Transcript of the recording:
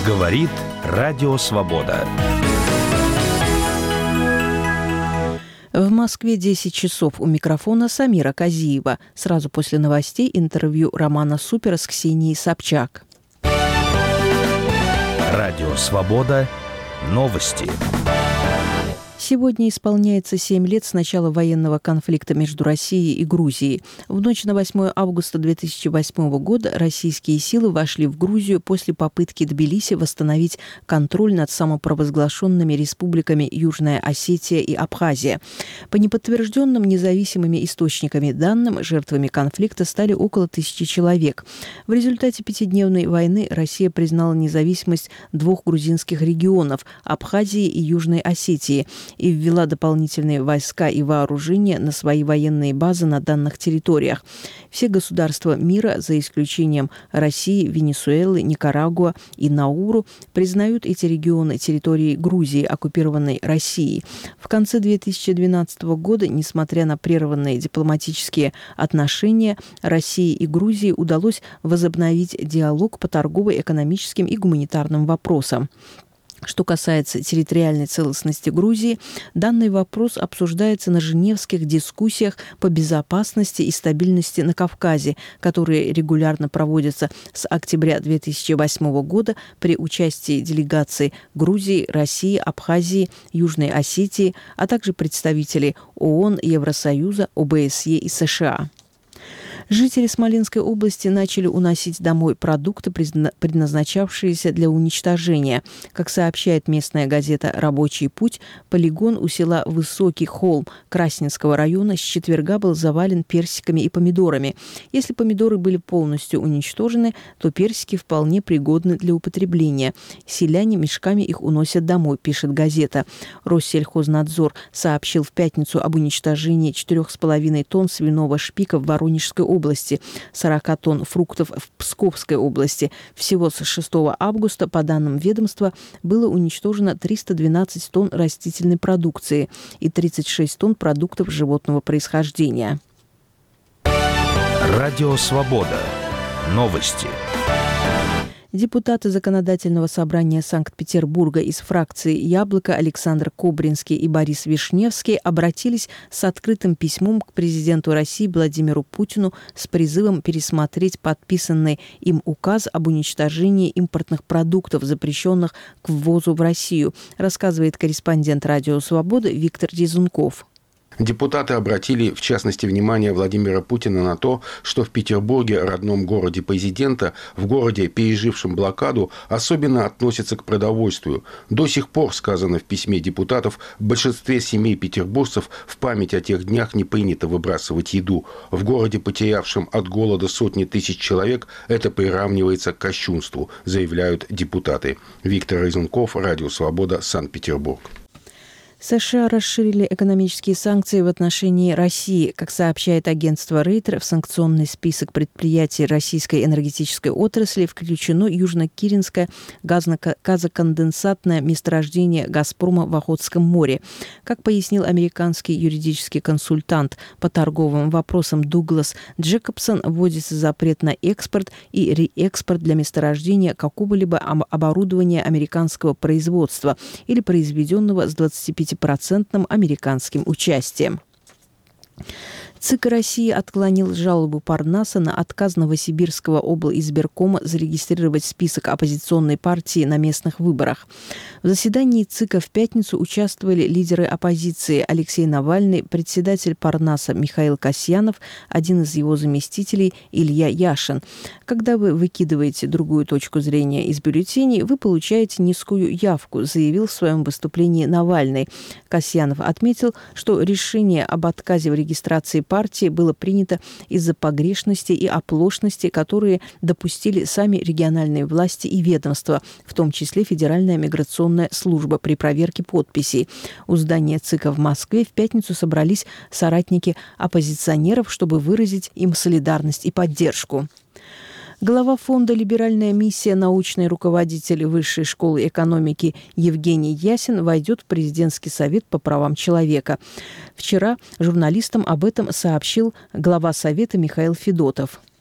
Говорит Радио Свобода. В Москве 10 часов. У микрофона Самира Казиева. Сразу после новостей интервью Романа Супера с Ксенией Собчак. Радио Свобода. Новости. Сегодня исполняется 7 лет с начала военного конфликта между Россией и Грузией. В ночь на 8 августа 2008 года российские силы вошли в Грузию после попытки Тбилиси восстановить контроль над самопровозглашенными республиками Южная Осетия и Абхазия. По неподтвержденным независимыми источниками данным, жертвами конфликта стали около 1000 человек. В результате пятидневной войны Россия признала независимость двух грузинских регионов – Абхазии и Южной Осетии – и ввела дополнительные войска и вооружения на свои военные базы на данных территориях. Все государства мира, за исключением России, Венесуэлы, Никарагуа и Науру, признают эти регионы территорией Грузии, оккупированной Россией. В конце 2012 года, несмотря на прерванные дипломатические отношения, России и Грузии удалось возобновить диалог по торгово-экономическим и гуманитарным вопросам. Что касается территориальной целостности Грузии, данный вопрос обсуждается на женевских дискуссиях по безопасности и стабильности на Кавказе, которые регулярно проводятся с октября 2008 года при участии делегаций Грузии, России, Абхазии, Южной Осетии, а также представителей ООН, Евросоюза, ОБСЕ и США. Жители Смоленской области начали уносить домой продукты, предназначавшиеся для уничтожения. Как сообщает местная газета «Рабочий путь», полигон у села Высокий Холм Красненского района с четверга был завален персиками и помидорами. Если помидоры были полностью уничтожены, то персики вполне пригодны для употребления. Селяне мешками их уносят домой, пишет газета. Россельхознадзор сообщил в пятницу об уничтожении 4,5 тонн свиного шпика в Воронежской области, 40 тонн фруктов в Псковской области. Всего с 6 августа, по данным ведомства, было уничтожено 312 тонн растительной продукции и 36 тонн продуктов животного происхождения. Радио Свобода. Новости. Депутаты Законодательного собрания Санкт-Петербурга из фракции «Яблоко» Александр Кобринский и Борис Вишневский обратились с открытым письмом к президенту России Владимиру Путину с призывом пересмотреть подписанный им указ об уничтожении импортных продуктов, запрещенных к ввозу в Россию, рассказывает корреспондент «Радио Свобода» Виктор Дизунков. Депутаты обратили, в частности, внимание Владимира Путина на то, что в Петербурге, родном городе президента, в городе, пережившем блокаду, особенно относятся к продовольствию. До сих пор, сказано в письме депутатов, в большинстве семей петербуржцев в память о тех днях не принято выбрасывать еду. В городе, потерявшем от голода сотни тысяч человек, это приравнивается к кощунству, заявляют депутаты. Виктор Резунков, Радио Свобода, Санкт-Петербург. США расширили экономические санкции в отношении России. Как сообщает агентство Рейтер, в санкционный список предприятий российской энергетической отрасли включено Южно-Киринское газоконденсатное месторождение «Газпрома» в Охотском море. Как пояснил американский юридический консультант по торговым вопросам Дуглас Джекобсон, вводится запрет на экспорт и реэкспорт для месторождения какого-либо оборудования американского производства или произведенного с 25% американским участием. ЦИК России отклонил жалобу Парнаса на отказ Новосибирского облизбиркома зарегистрировать список оппозиционной партии на местных выборах. В заседании ЦИКа в пятницу участвовали лидеры оппозиции Алексей Навальный, председатель Парнаса Михаил Касьянов, один из его заместителей Илья Яшин. Когда вы выкидываете другую точку зрения из бюллетеней, вы получаете низкую явку, заявил в своем выступлении Навальный. Касьянов отметил, что решение об отказе в регистрации партии было принято из-за погрешности и оплошности, которые допустили сами региональные власти и ведомства, в том числе Федеральная миграционная служба при проверке подписей. У здания ЦИКа в Москве в пятницу собрались соратники оппозиционеров, чтобы выразить им солидарность и поддержку. Глава фонда «Либеральная миссия», научный руководитель Высшей школы экономики Евгений Ясин войдет в президентский совет по правам человека. Вчера журналистам об этом сообщил глава совета Михаил Федотов.